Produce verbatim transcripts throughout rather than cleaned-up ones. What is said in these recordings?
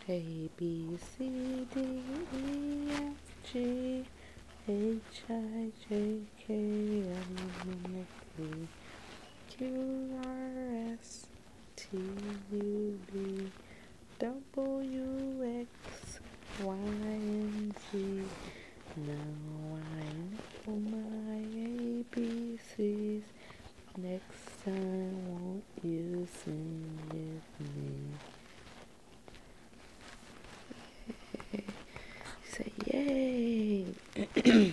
A, B, C, D, E, F, G, H, I, J, K, L, M, N, P, Q, R, S, T, U, V, W, X, Y, and Z. Now I know my A B Cs. Next time, won't you sing with me? Say yay!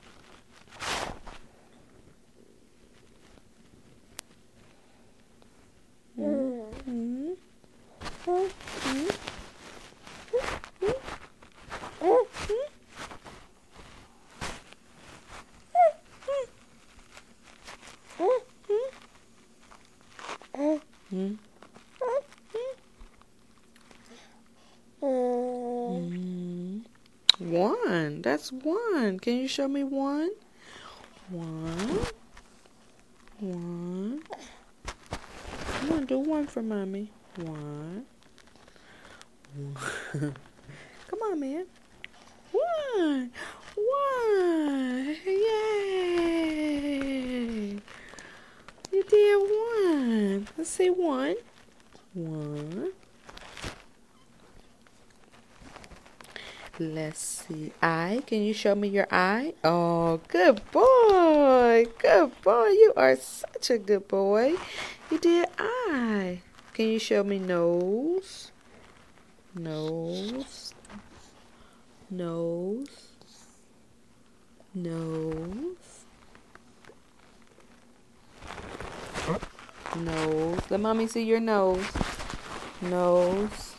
Mm-hmm. Mm-hmm. Mm-hmm. Mm. One. That's one. Can you show me one? One. One. Come on, do one for mommy. One. One. Come on, man. One. One. Yay. You did one. Let's see one. One. Let's see. Eye. Can you show me your eye? Oh, good boy. Good boy. You are such a good boy. You did eye. Can you show me nose? Nose. Nose. Nose. Nose. Let mommy see your nose. Nose.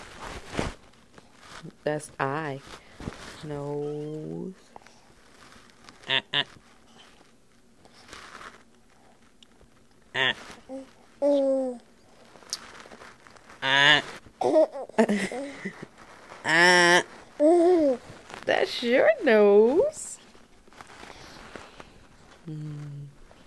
That's eye. Nose. Ah, ah. Ah. Ah. Ah. That's your nose. Mm.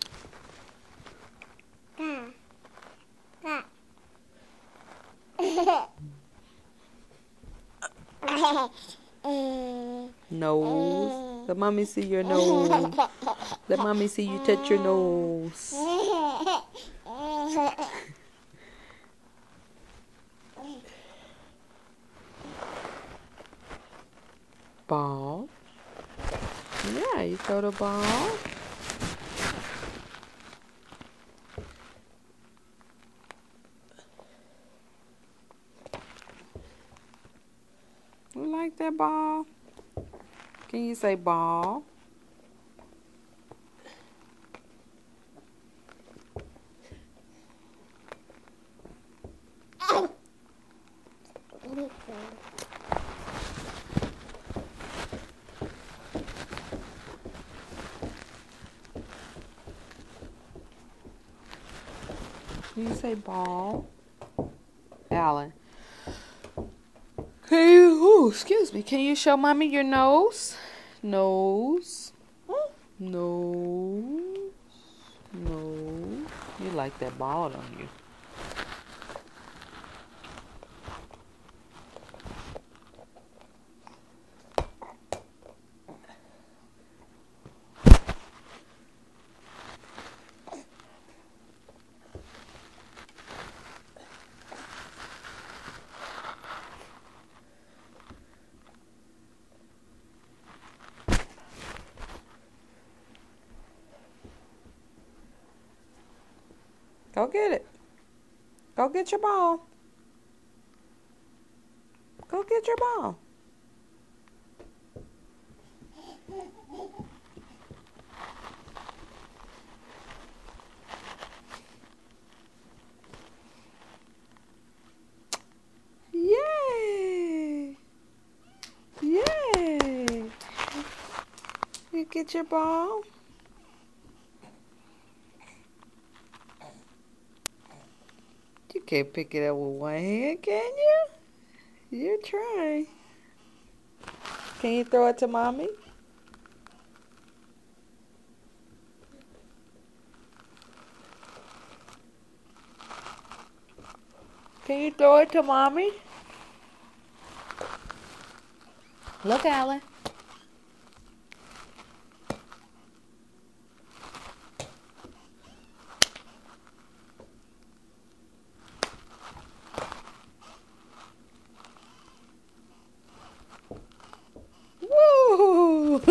Nose. Let mommy see your nose. Let mommy see you touch your nose. Ball. Yeah, you throw the ball. You like that ball? Can you say ball? Can you say ball? Alan. Can you, ooh, excuse me. Can you show mommy your nose? Nose. Nose. Nose. You like that ball, don't you? Go get it. Go get your ball. Go get your ball. Yay! Yay! You get your ball. You can't pick it up with one hand, can you? You're trying. Can you throw it to mommy? Can you throw it to mommy? Look, Alan. Woo!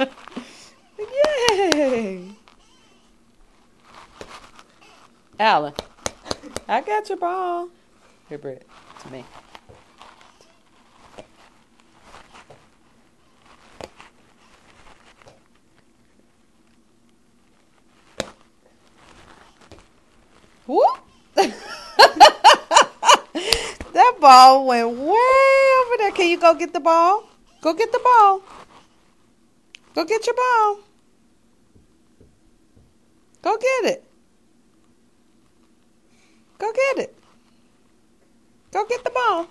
Yay! Alan, I got your ball. Here, Britt, to me. Whoop! That ball went way over there. Can you go get the ball? Go get the ball. Go get your ball. Go get it. Go get it. Go get the ball.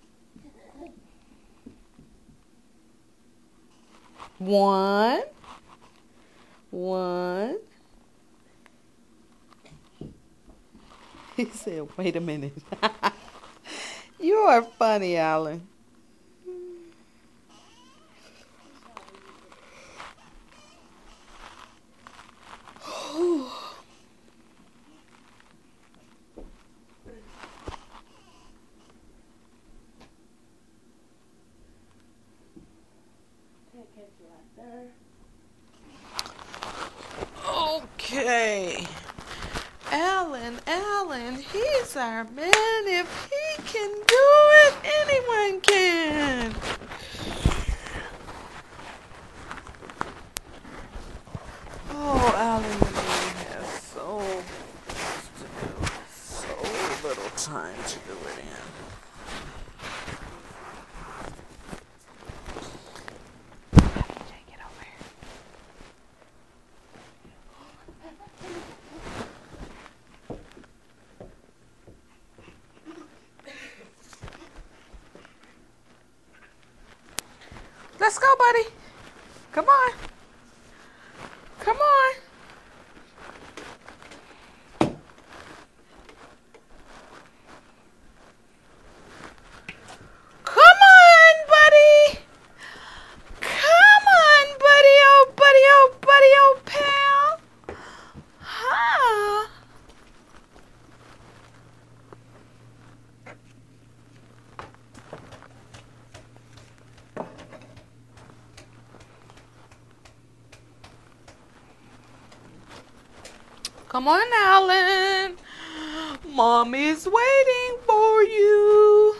One. One. He said, wait a minute. You are funny, Alan. Okay. Alan, Alan, he's our man. If he can do it, anyone can. Oh, Alan really has so much to do. So little time to do it in. Take it over here. Let's go, buddy. Come on. Come on. Come on, buddy. Come on, buddy. Oh, buddy. Oh, buddy. Oh, pal. Huh? Come on, Alan. Mommy's waiting for you.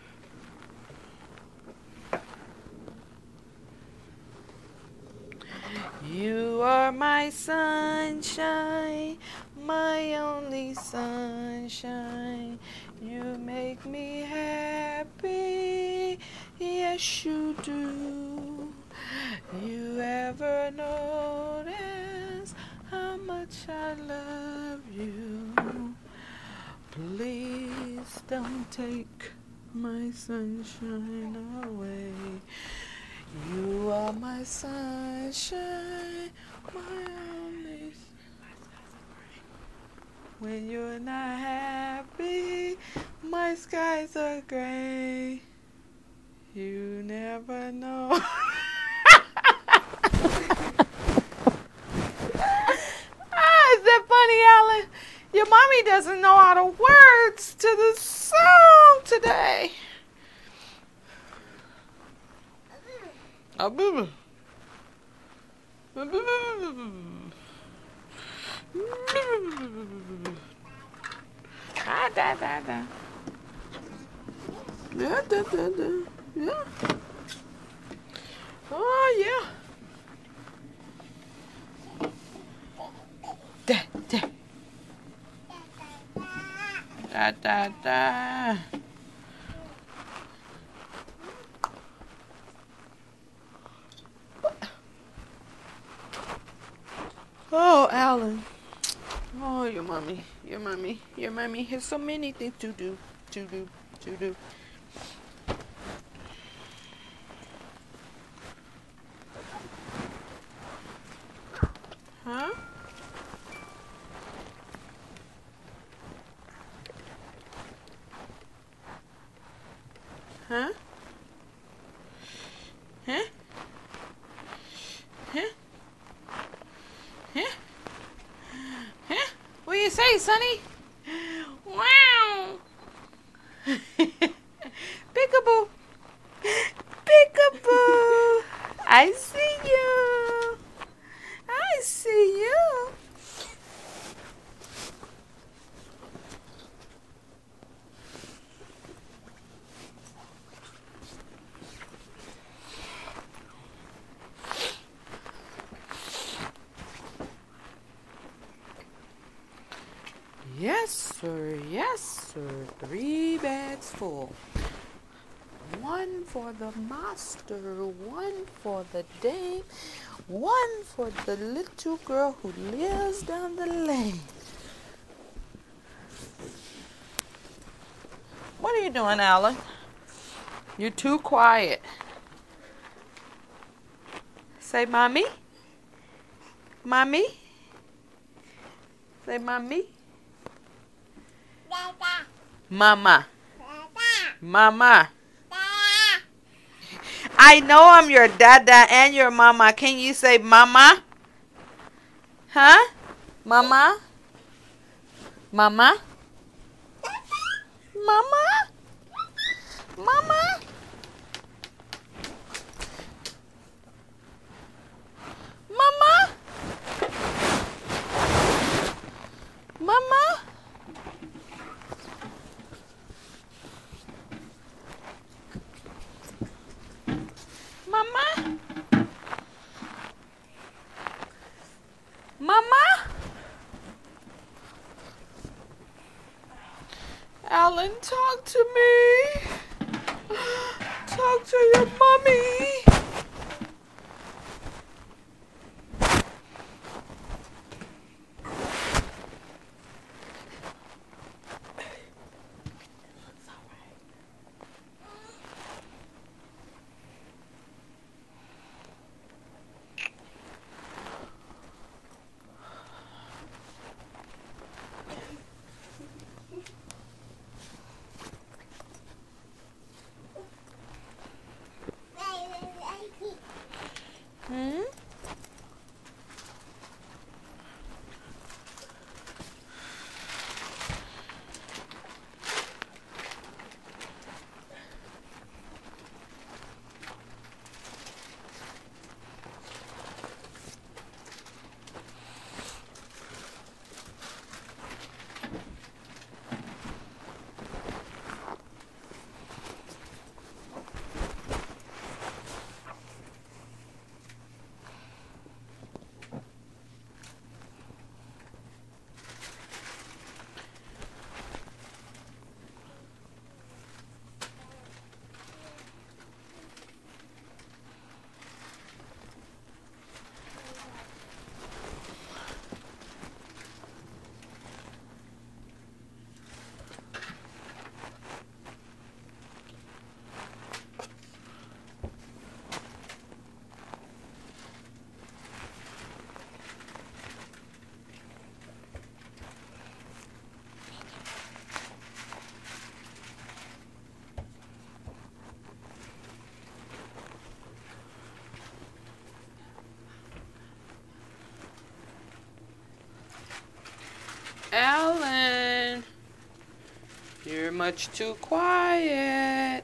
You are my sunshine, my only sunshine. You make me happy, yes you do. You ever notice how much I love you? Please don't take my sunshine away. You are my sunshine, my only. When you're not happy, my skies are gray. You never know. Ah, is that funny, Alan? Your mommy doesn't know all the words to the song today. Ah, boo. Ah, da, da, da. Yeah, da, da, da. Yeah. Oh, yeah. Da, da. Da, da, da. Oh, Alan. Oh, your mommy, your mommy, your mommy has so many things to do, to do, to do. Huh? Huh? Huh? honey? Wow. Peekaboo. Peekaboo. I see you. I see you. Yes, sir. Yes, sir. Three bags full. One for the master, one for the dame, one for the little girl who lives down the lane. What are you doing, Alan? You're too quiet. Say, mommy. Mommy. Say, mommy. Mama. Mama. I know I'm your dada and your mama. Can you say mama? Huh? Mama? Mama? Mama? Mama? Mama? Mama? Mama? Mama? Alan, talk to me. Talk to your mommy. Hmm? Alan, you're much too quiet.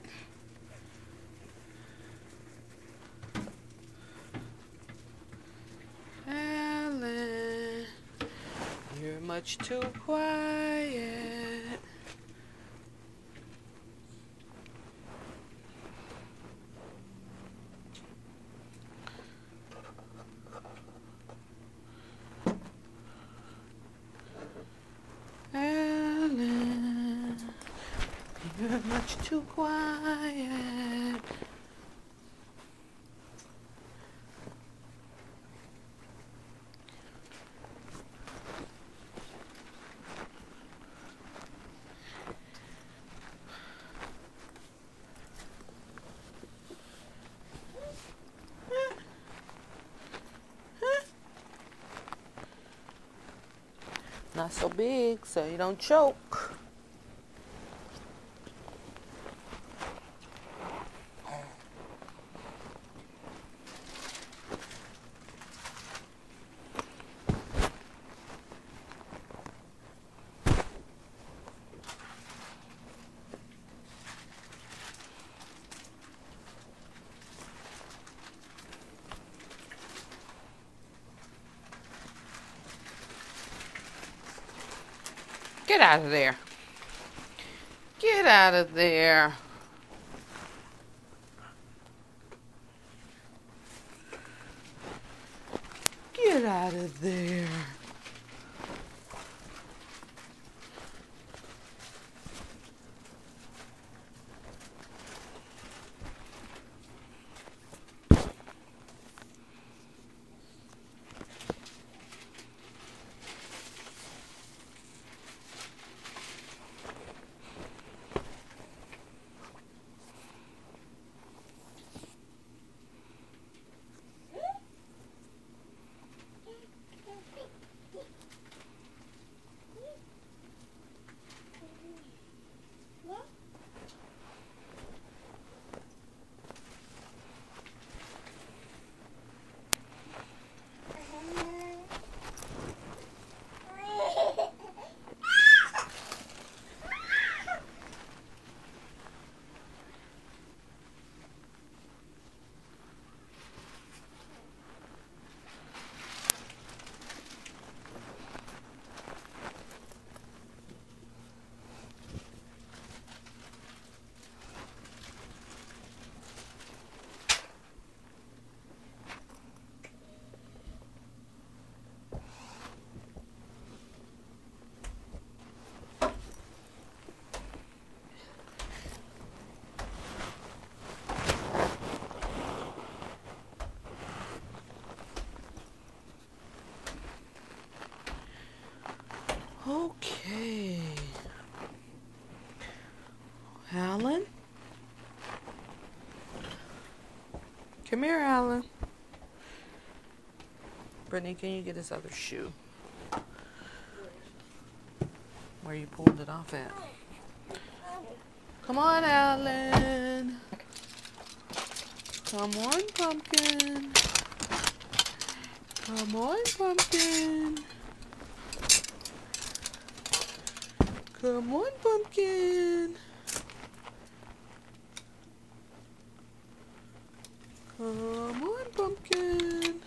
Alan, you're much too quiet. Alan, you're much too quiet. Not so big so you don't choke. Get out of there. Get out of there. Get out of there. Okay. Alan? Come here, Alan. Brittany, can you get this other shoe? Where you pulled it off at? Come on, Alan. Come on, pumpkin. Come on, pumpkin. Come on, pumpkin. Come on, pumpkin.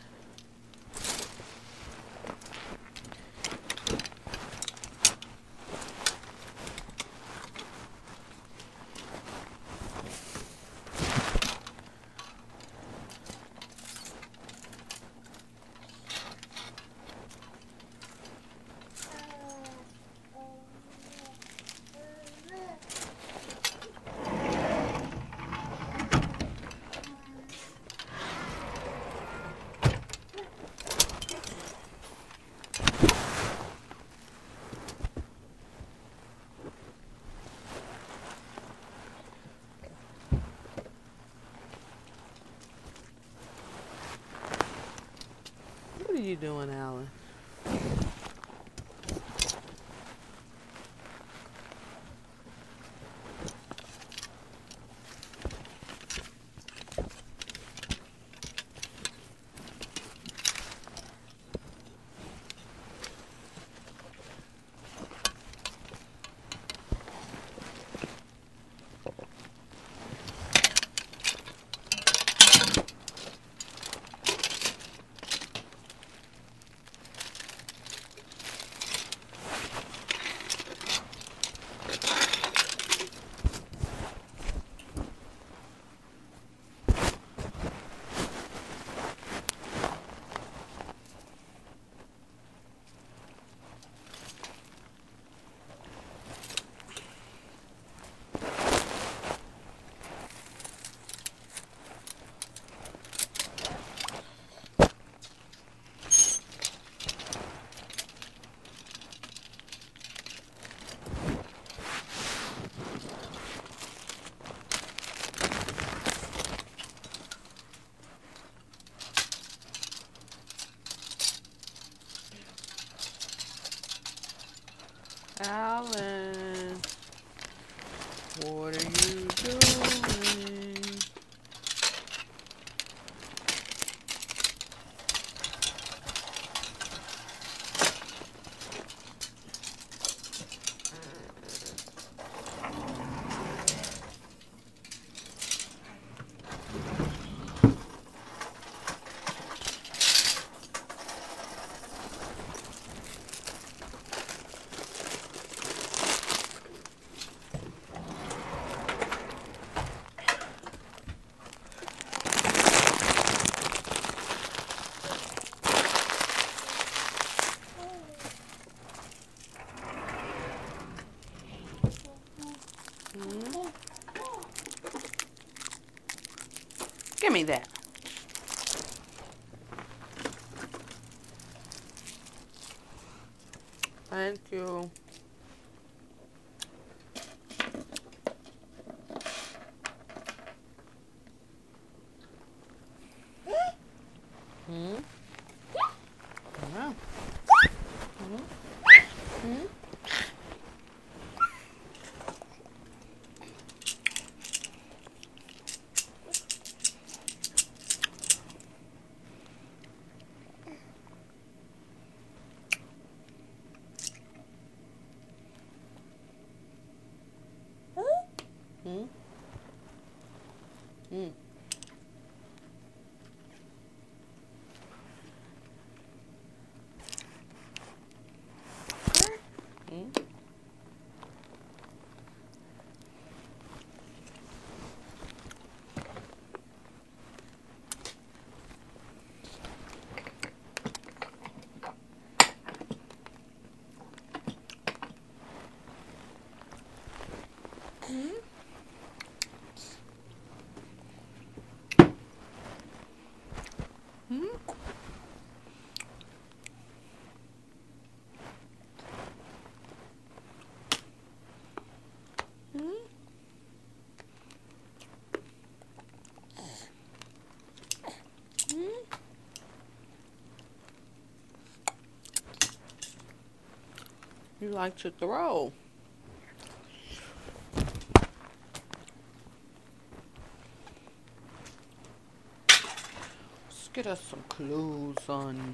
What are you doing, Alan? Give me that. Thank you. Hmm? Yeah. Hmm? Hmm? Hmm? Hmm? Hmm? Hmm? Hmm? Hmm? You like to throw. Let's get us some clothes on.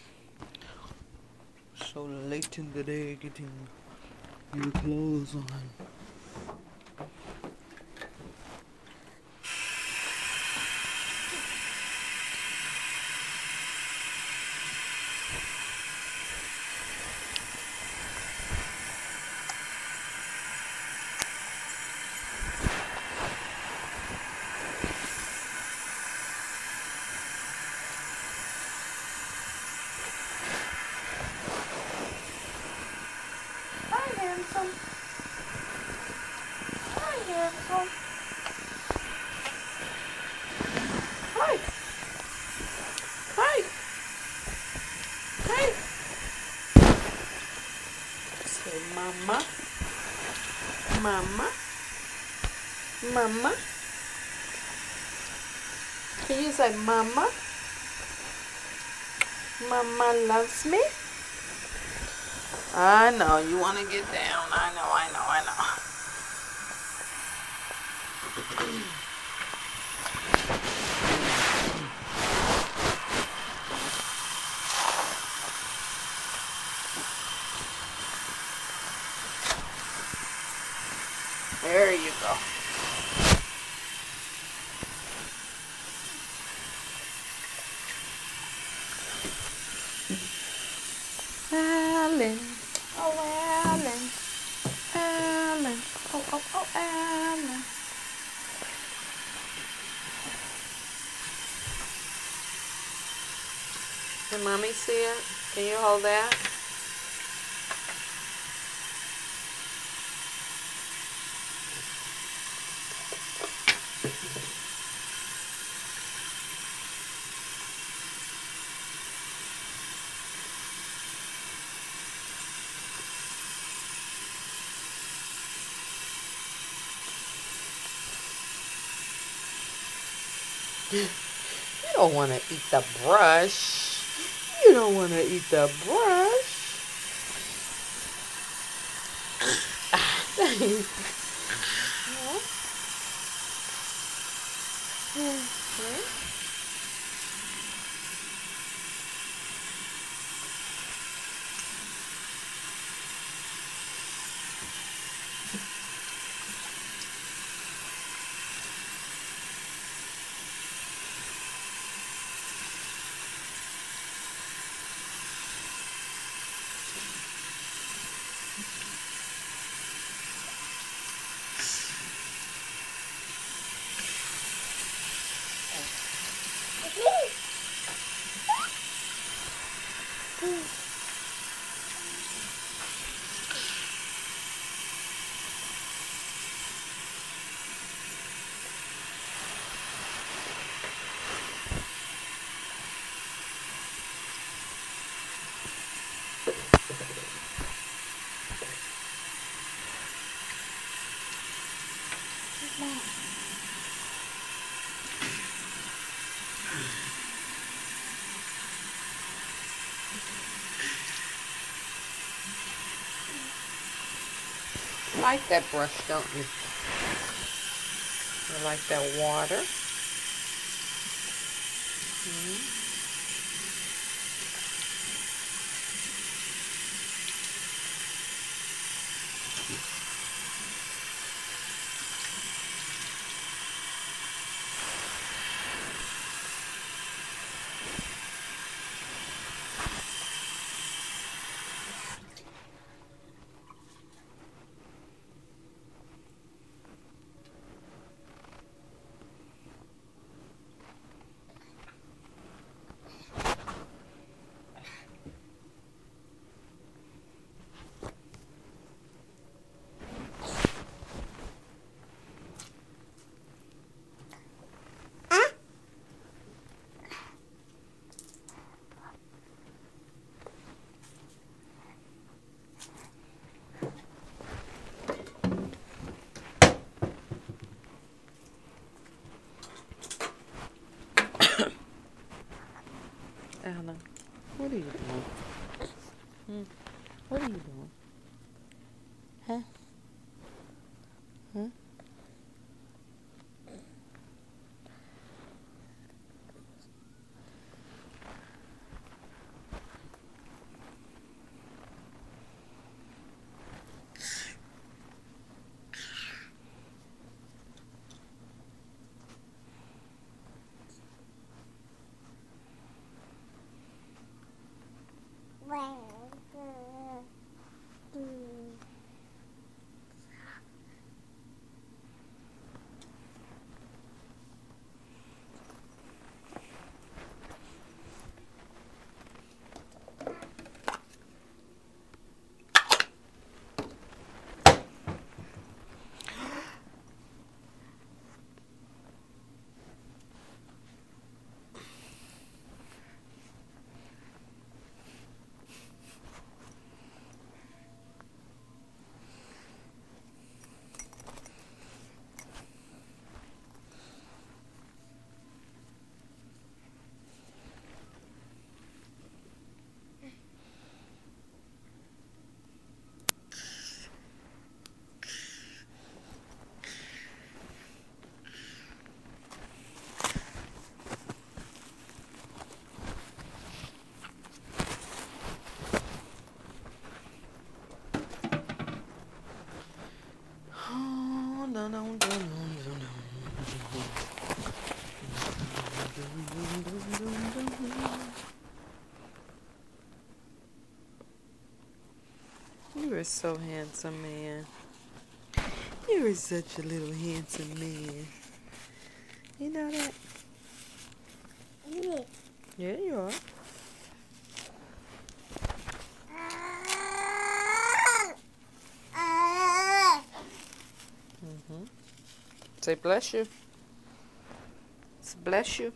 So late in the day getting your clothes on. Hi, handsome. Hi, handsome. Hi. Hi. Hi. Say mama. Mama. Mama. Can you say mama? Mama loves me. I know you want to get down. I know, I know, I know. There you go. Alan. Oh, Alan. Alan. Oh, oh, oh, Alan. Can mommy see it? Can you hold that? You don't want to eat the brush. You don't want to eat the brush. like that brush, don't you? You like that water? Mm-hmm. Anna, what are you doing? Hmm? What are you doing? Huh? Huh? Oh, no, no, no, no, no, no. You are so handsome, man. You are such a little handsome man. You know that? Yeah. Yeah, you are. Mm-hmm. Say bless you. Say bless you.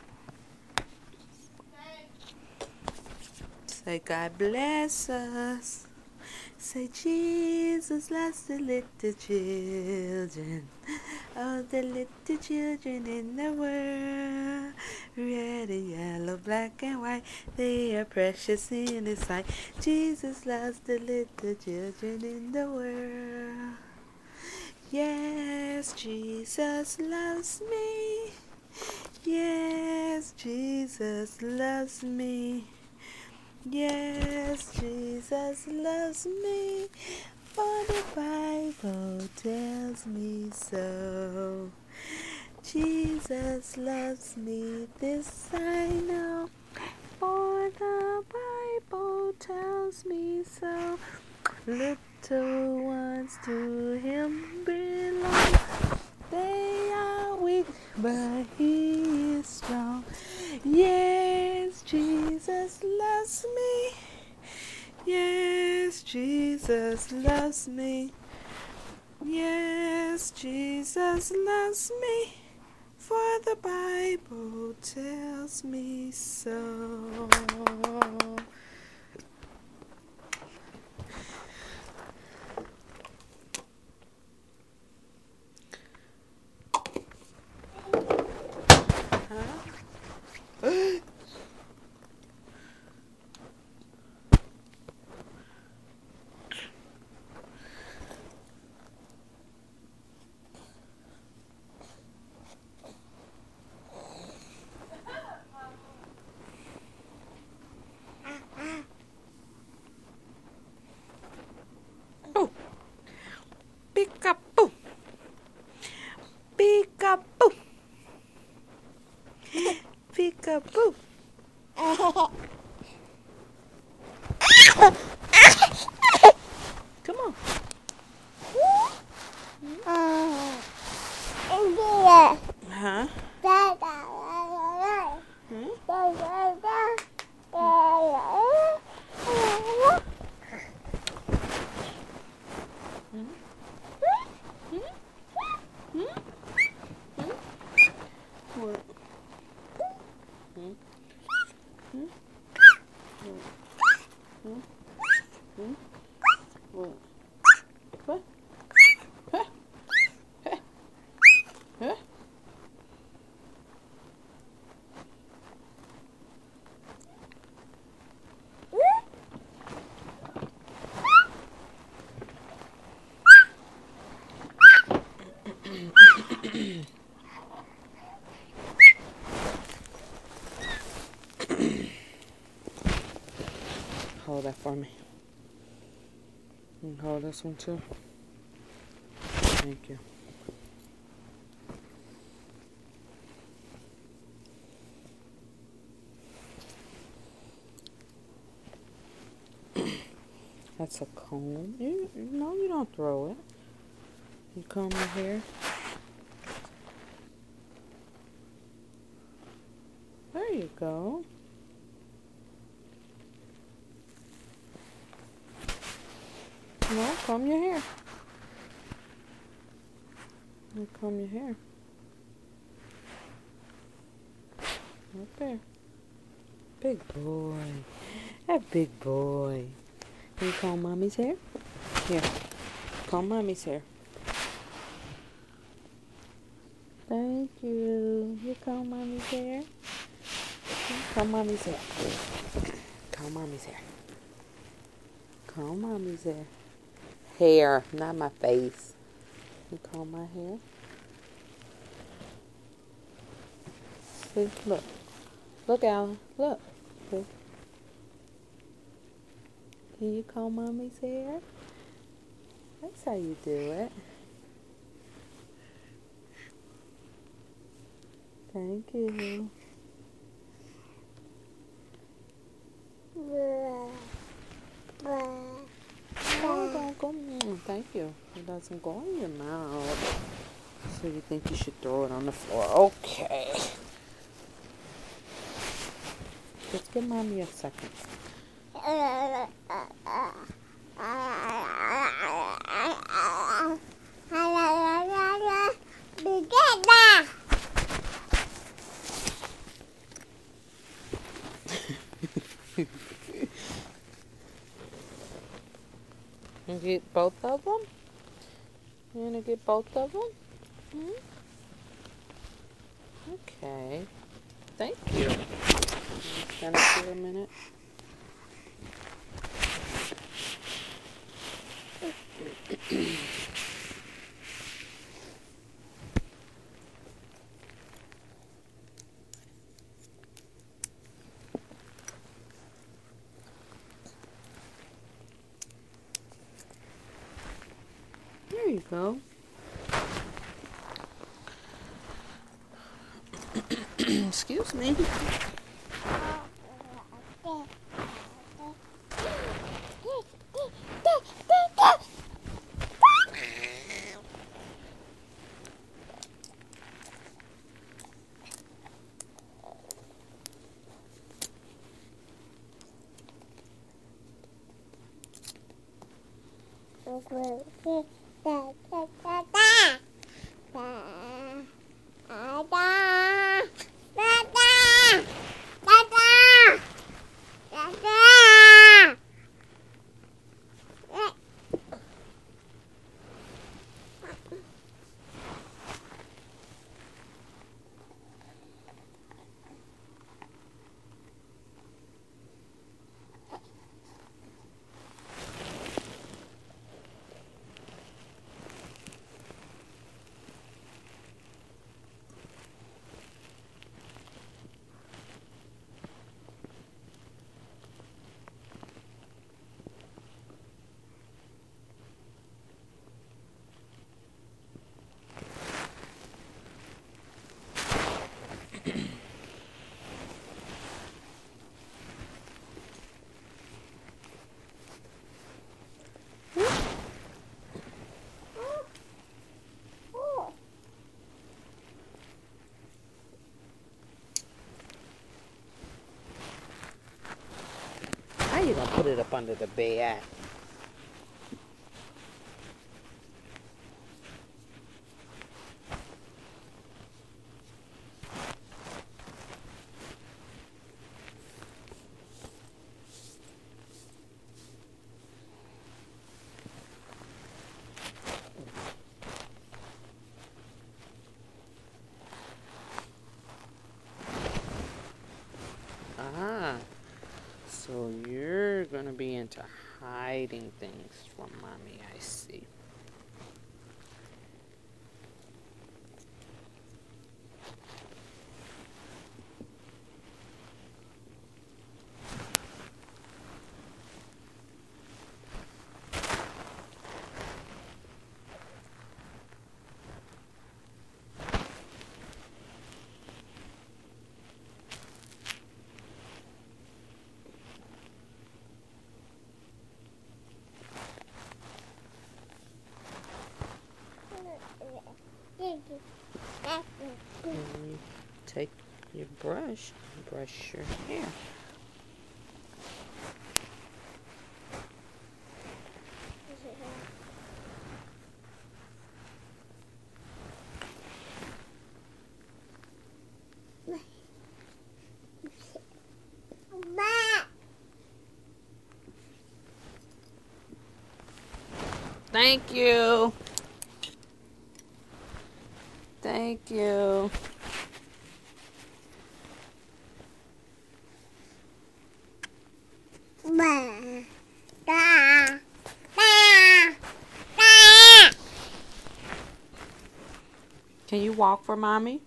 Say God bless us. Say Jesus loves the little children. All the little children in the world. Red and yellow, black and white. They are precious in His sight. Jesus loves the little children in the world. Yes, Jesus loves me. Yes, Jesus loves me. Yes, Jesus loves me, for the Bible tells me so. Jesus loves me, this I know, for the Bible tells me so. Little ones to Him belong. They are weak, but He is strong. Yes, Jesus loves me. Yes, Jesus loves me. Yes, Jesus loves me. For the Bible tells me so. Huh? Peekaboo. Come on. Huh? Hmm? Hmm? Hmm? Hmm? What? Hmm? Hmm? Hmm? Hmm? What? What? Huh? Huh? Huh? Hold that for me. And hold this one too. Thank you. That's a comb. You, no, you don't throw it. You comb your hair. There you go. No, comb your hair. You comb your hair. Right there. Big boy. That big boy. Can you comb mommy's hair? Here. Comb mommy's hair. Thank you. You comb mommy's hair. Comb mommy's hair. Comb mommy's hair. Comb mommy's hair. Hair, not my face. You comb my hair. See, look. Look, Alan. Look. See? Can you comb mommy's hair? That's how you do it. Thank you. Oh, don't go. Mm, thank you. It doesn't go in your mouth. So you think you should throw it on the floor. Okay. Just give mommy a second. You get both of them? You gonna get both of them? Hmm? Okay. Thank you. Stand up for a minute. There you go. Excuse me. you gonna put it up under the bed? Ah, so you're gonna be into hiding things from mommy, I see. And you take your brush and brush your hair. Thank you. Thank you. Can you walk for mommy?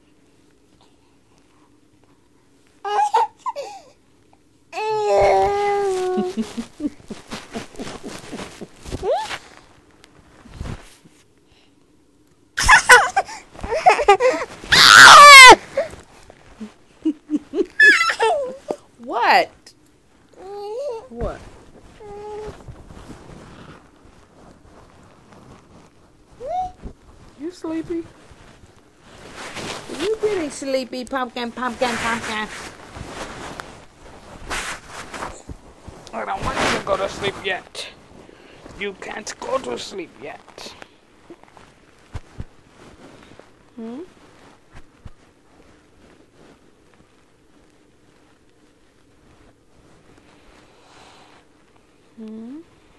What? What? You sleepy? You getting sleepy, pumpkin, pumpkin, pumpkin. I don't want you to go to sleep yet. You can't go to sleep yet. Hmm? Hmm?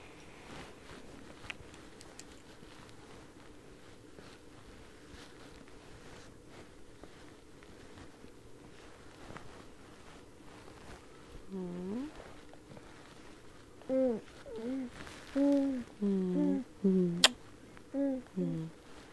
Hmm? Mm. Mm. Mm. Mm. Mm. Mm.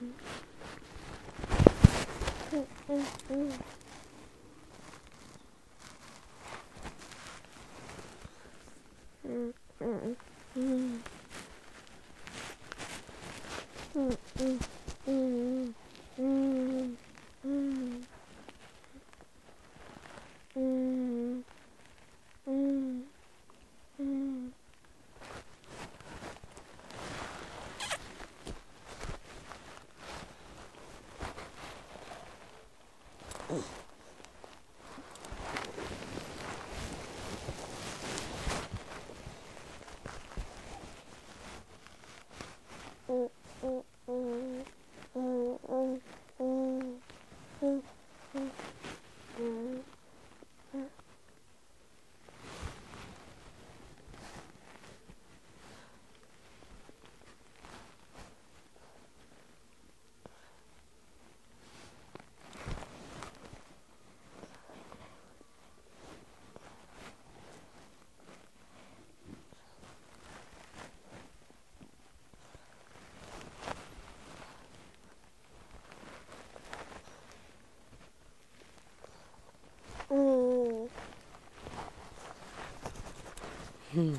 Hmm.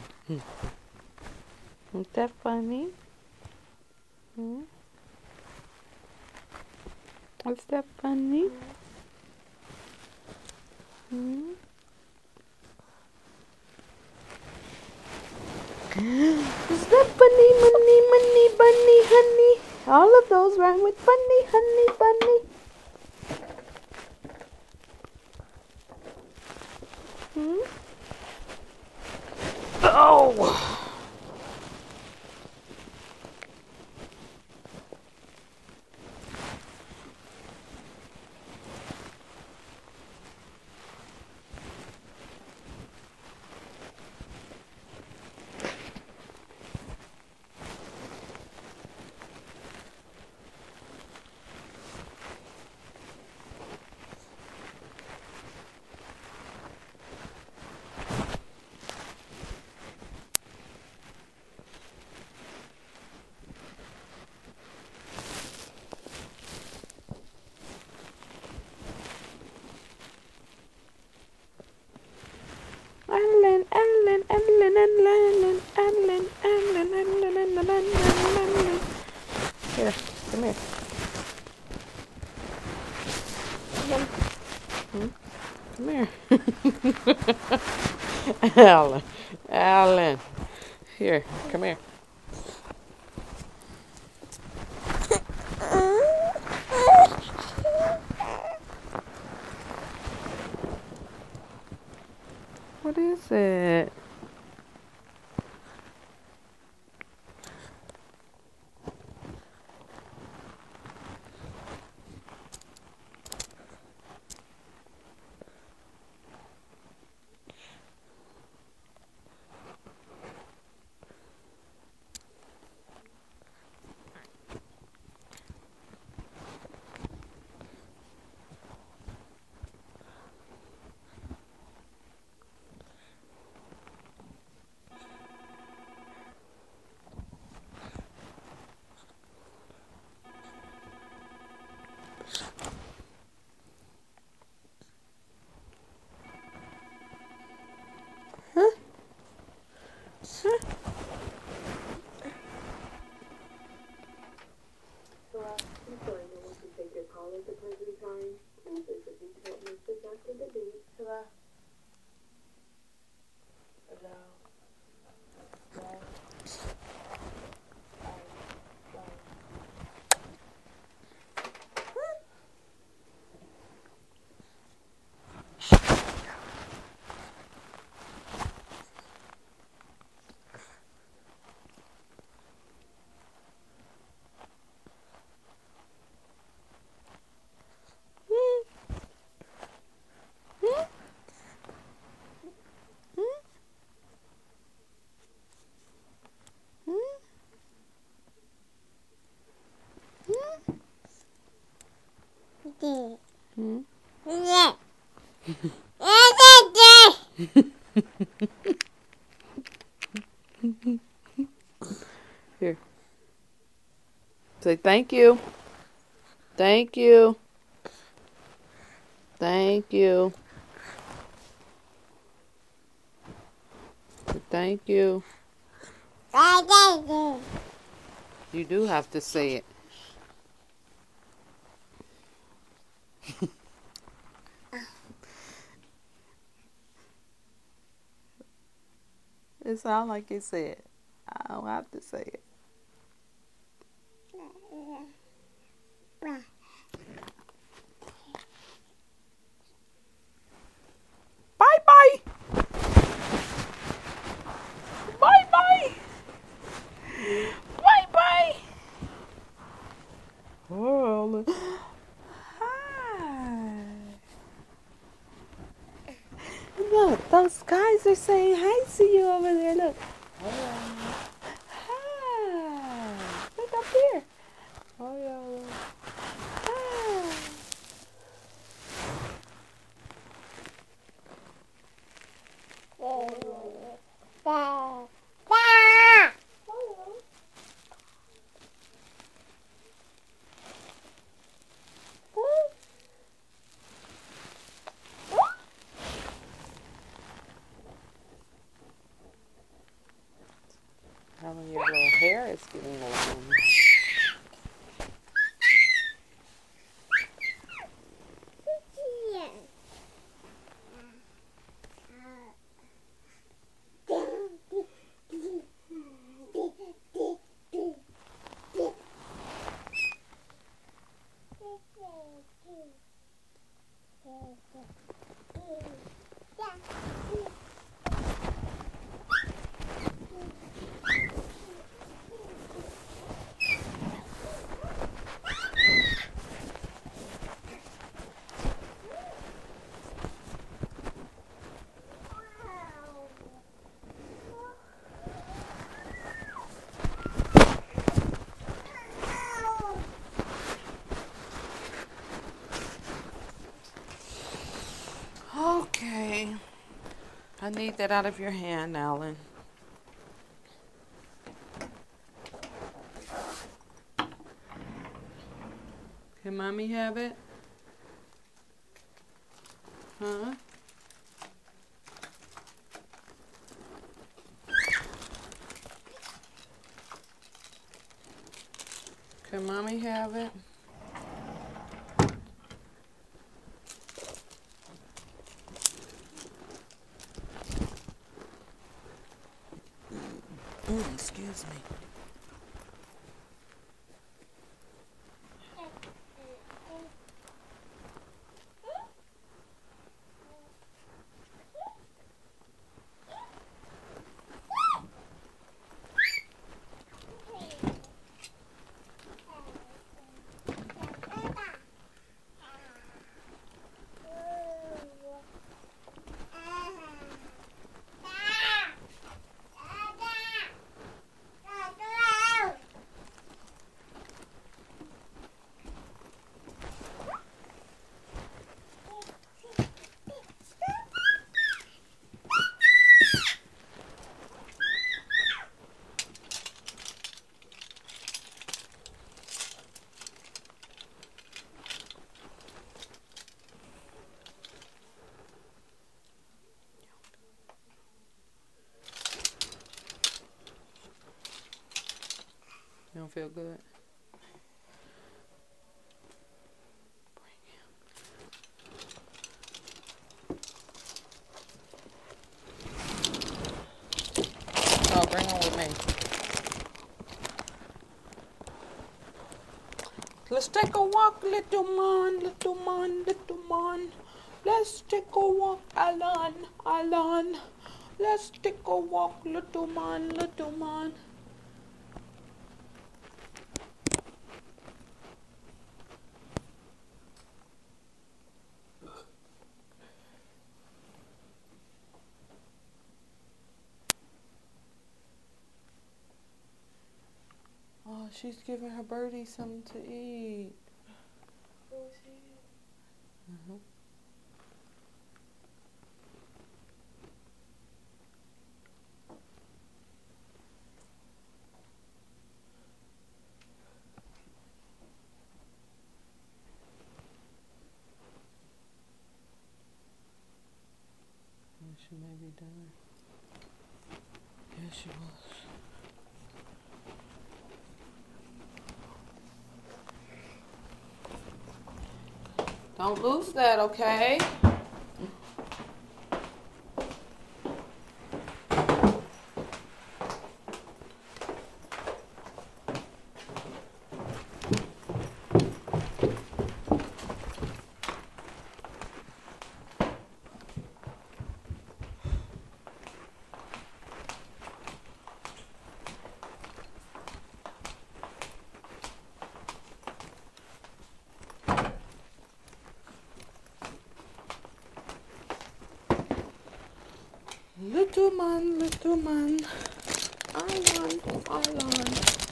Isn't that funny? Hmm? Is that funny? Hmm? Is that funny, money, money, bunny, honey? All of those rhyme with funny, honey, bunny. Hmm? Oh! Hmm? Come here. Alan. Alan. Here, come here. What is it? Huh? Huh? Hello. Hello. Hello. Hmm? Here. Say thank you. Thank you. Thank you. Say thank you. You do have to say it. It sounds like you said it. I don't have to say it. Bye bye. Bye bye. Bye bye. Oh, hi. Look, those guys are saying hi to you over there. Look. Hello. Hi. Look up here. Oh, yeah. Hi. How your little hair is getting long. Okay. I need that out of your hand, Alan. Can Mommy have it? Huh? Can Mommy have it? Mm, excuse me. You don't feel good? Oh, bring him with me. Let's take a walk, little man, little man, little man. Let's take a walk, Alan, Alan. Let's take a walk, little man, little man. Oh, she's giving her birdie something to eat. Mm-hmm. She may be done. Yeah, she was. Don't lose that, okay? Little man, little man, Alan, Alan.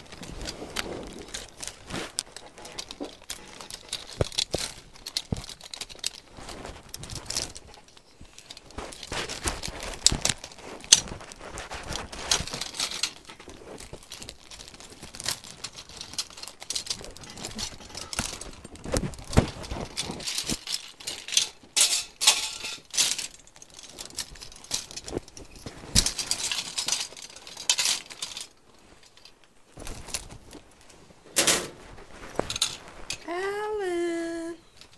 Alan,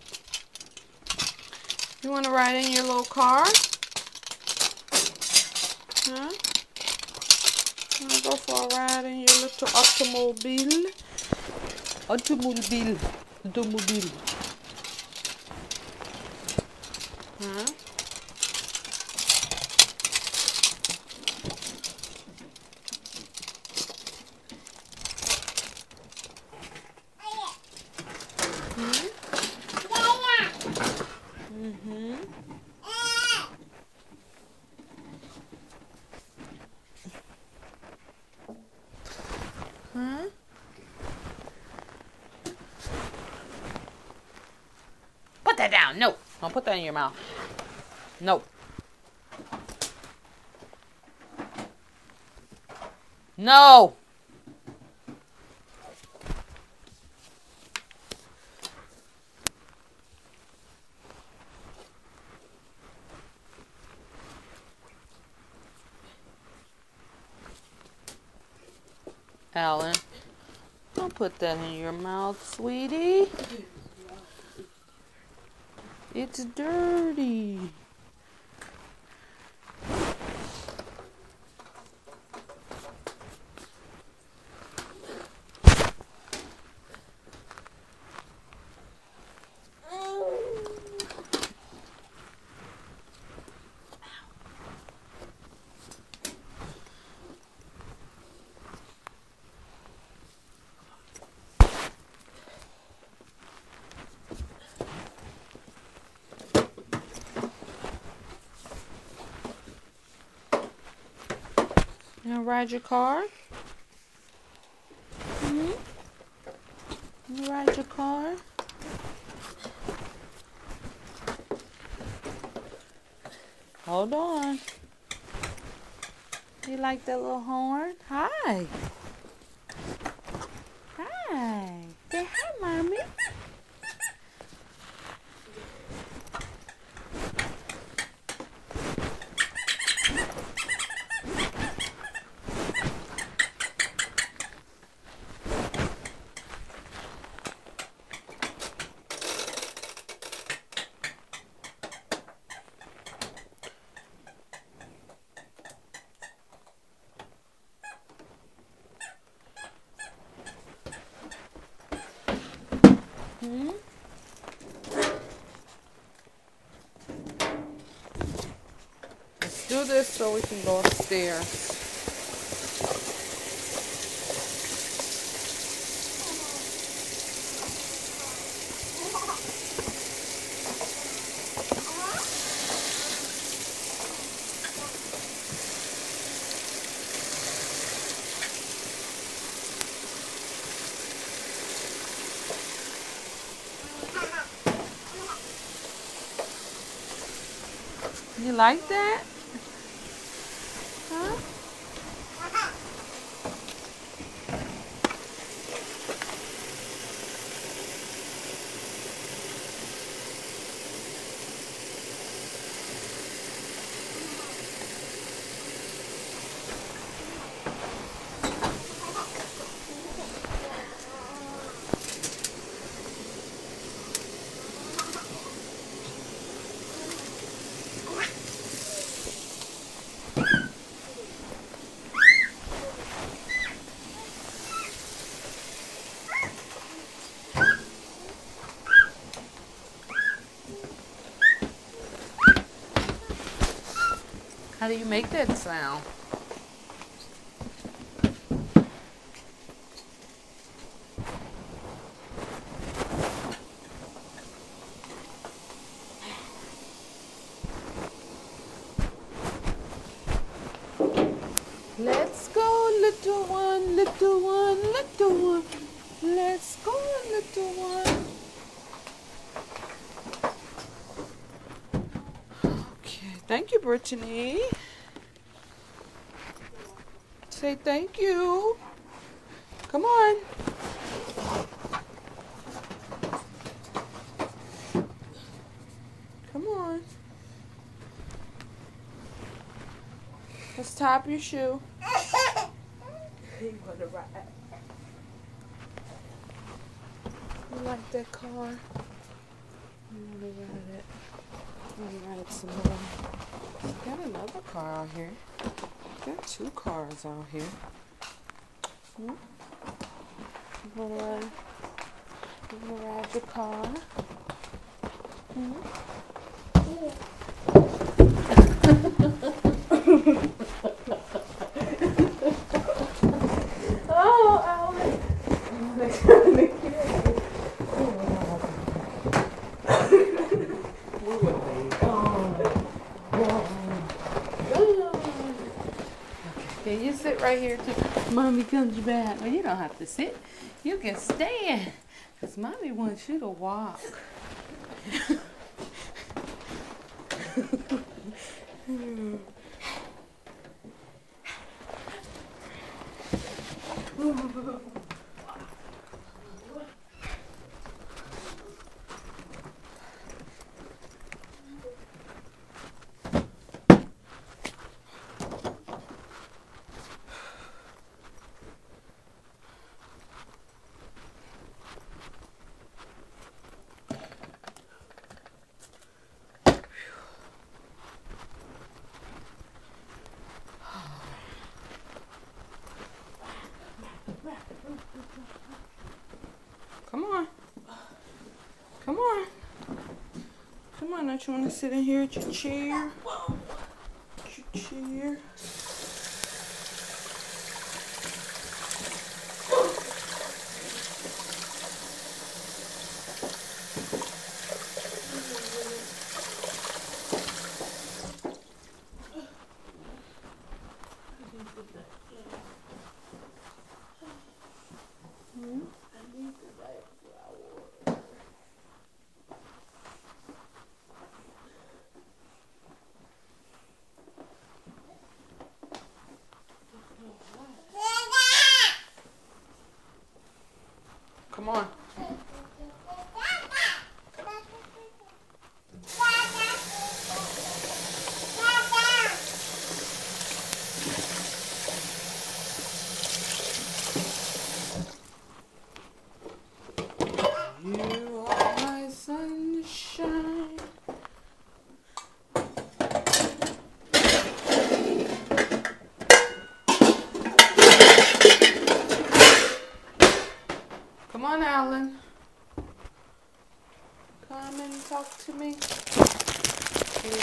you want to ride in your little car? Huh? Want to go for a ride in your little automobile? Automobile. Automobile. Huh? Mm-hmm. Huh? Put that down. No. Don't put that in your mouth. No. No. Alan, don't put that in your mouth, sweetie. It's dirty. You wanna ride your car? Hmm? You wanna ride your car? Hold on. You like that little horn? Hi. Hi. Say hi, Mommy. Hmm? Let's do this so we can go upstairs. You like that? Huh? How do you make that sound? Let's go, little one, little one, little one. Let's go, little one. Okay, thank you, Brittany. Say thank you. Come on. Come on. Let's tie up your shoe. You want to ride? You like that car? You want to ride it? You want to ride some more? Got another car out here. Got two cars out here. Hmm? You want to ride? You want to ride your car? Hmm? Oh, Alex. Can you sit right here till Mommy comes back? Well, you don't have to sit. You can stand. Because Mommy wants you to walk. Come on. Come on. Come on, don't you want to sit in here at your chair? At your chair.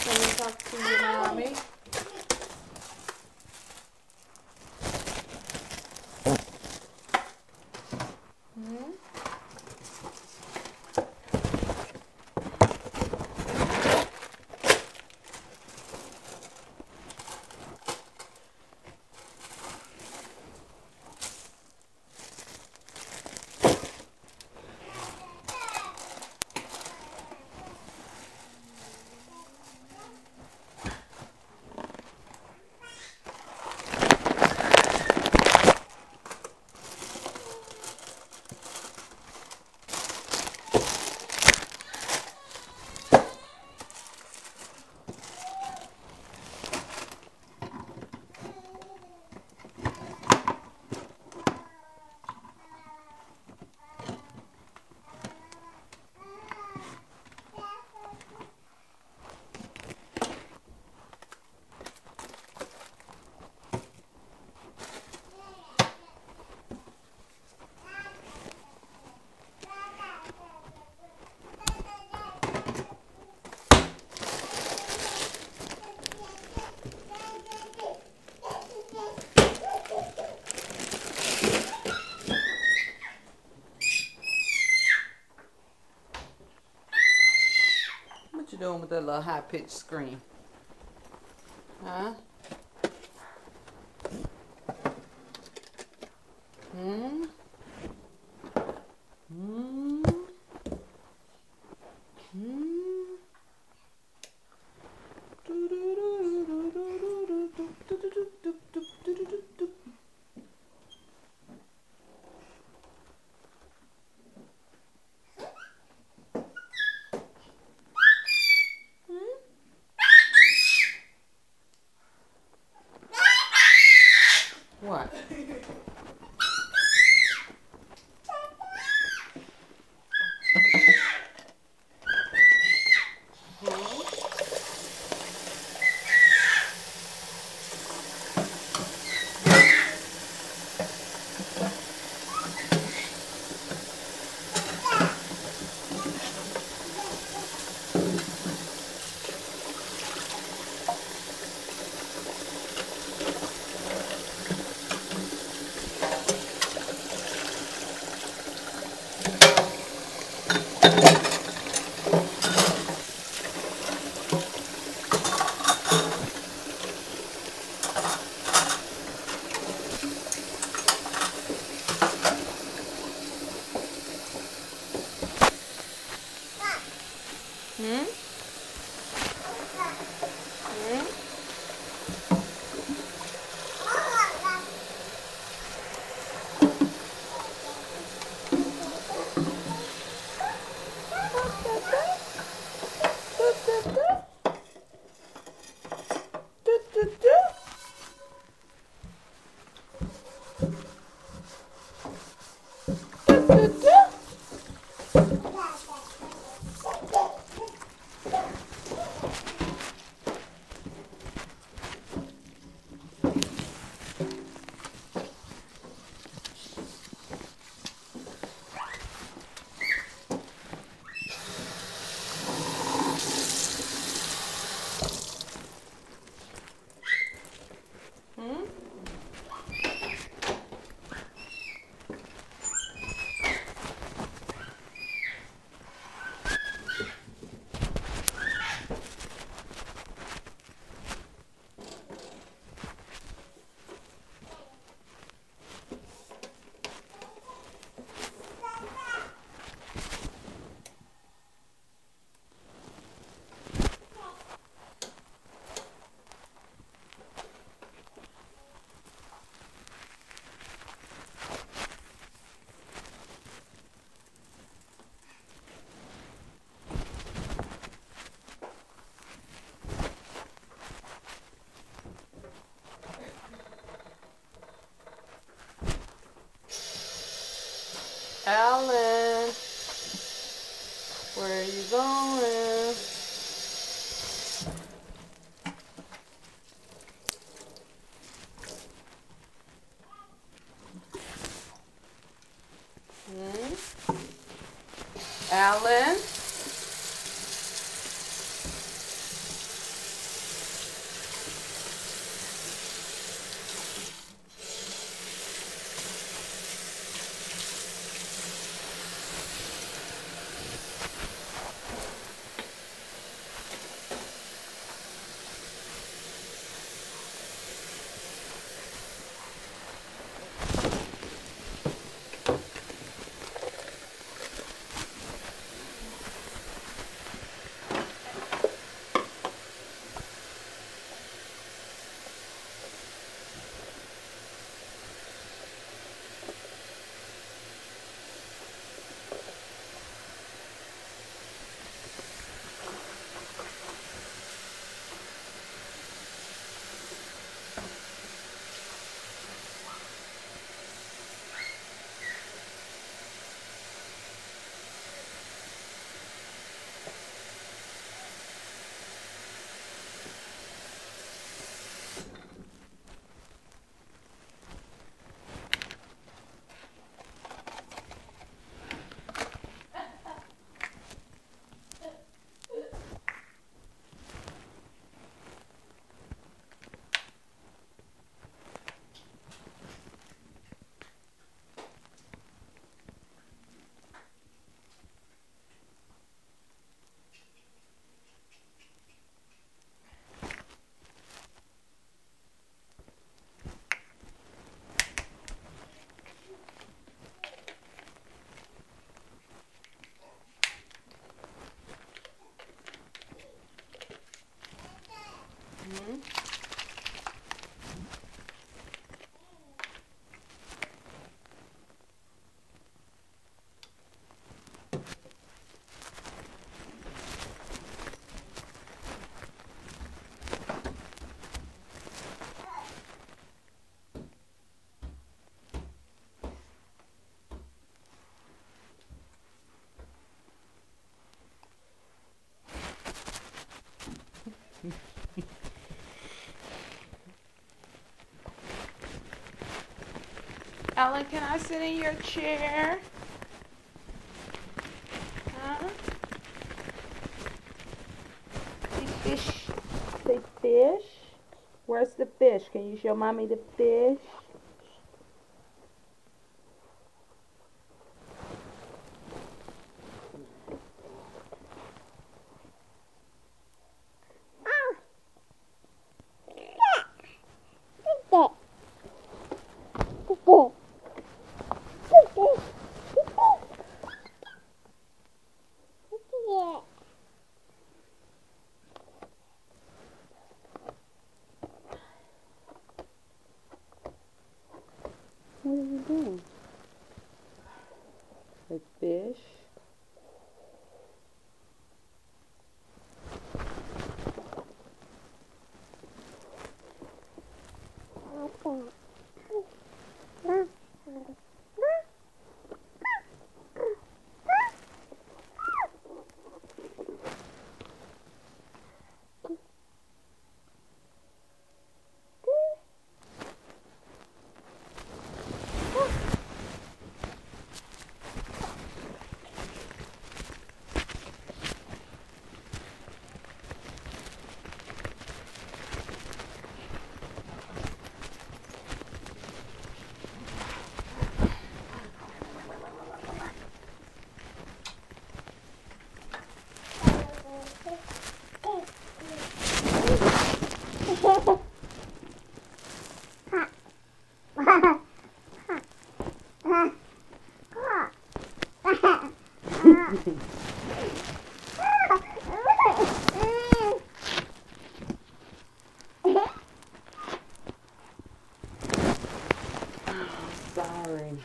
Let me talk to your mommy. Hmm? What you doing with that little high-pitched scream? Huh? Hmm? Hmm? Hmm? What? Hmm? Hmm? Hmm? Alan, where are you going? Hmm? Alan? Alan, can I sit in your chair? Huh? Say fish. Say fish. Where's the fish? Can you show mommy the fish? What are you doing? The fish. Sorry.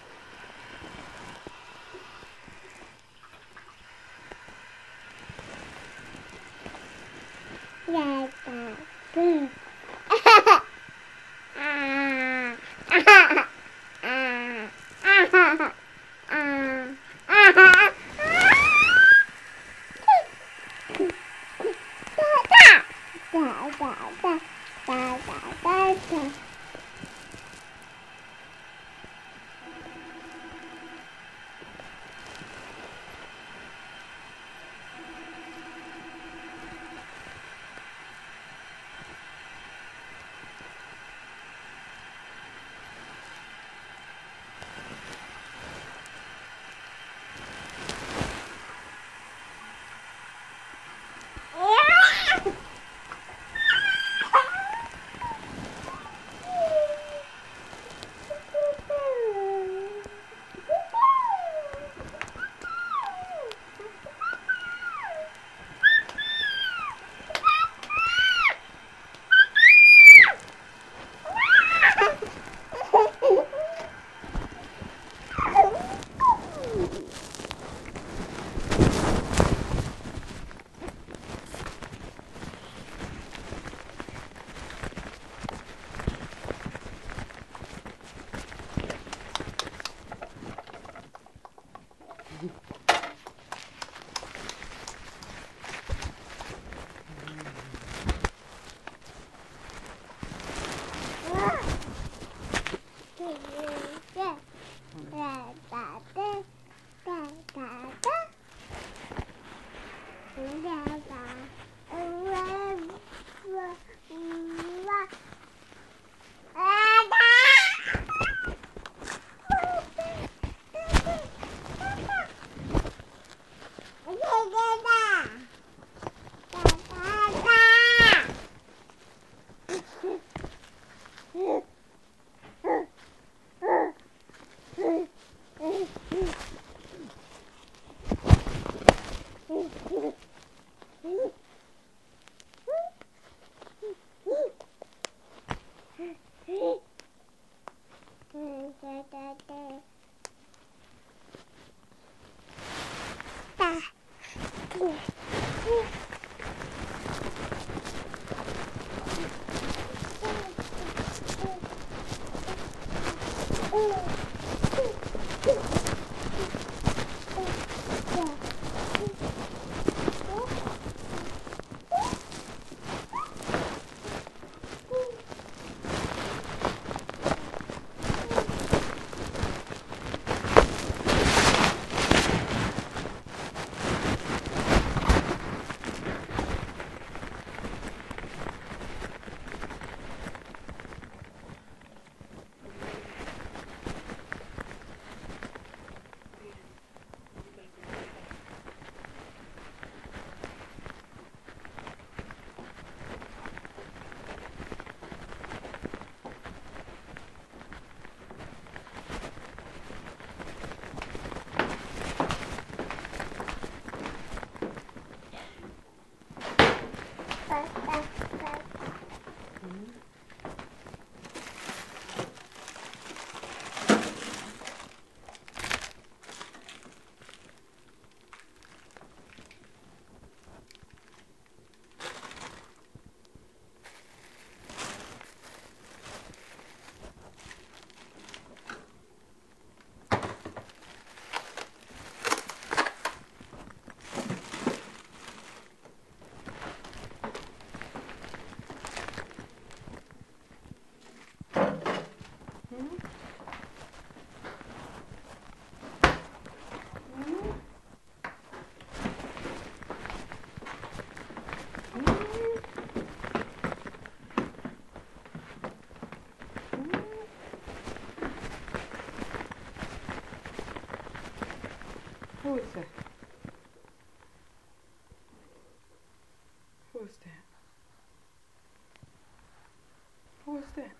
that?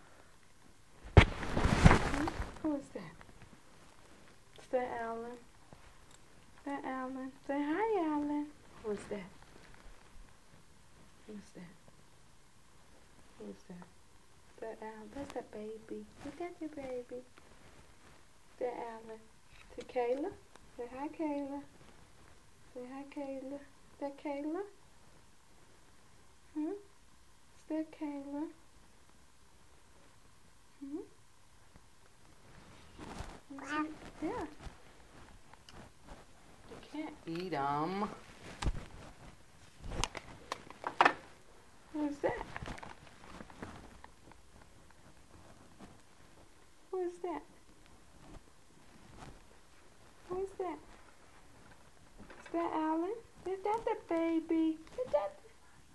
Hmm? Who is that? Is that Alan? Is that Alan? Say hi, Alan. Who is that? Who is that? Who is that? Is that Alan? That's that baby. Is that your baby? Is that Alan? To Kayla? Say hi, Kayla. Say hi, Kayla. Is that Kayla? Hmm? Is that Kayla? Hmm? Is it? Yeah. You can't eat them. Who is that? Who is that? Who is that? Is that Alan? Is that the baby? Is that the...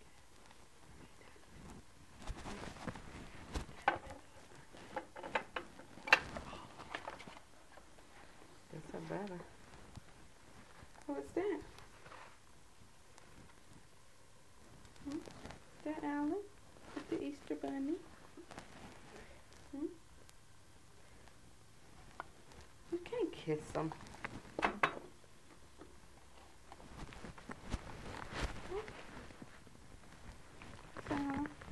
That's a better. Who is that? Hmm? Is that Alan? Is the Easter Bunny? Hmm? You can't kiss him.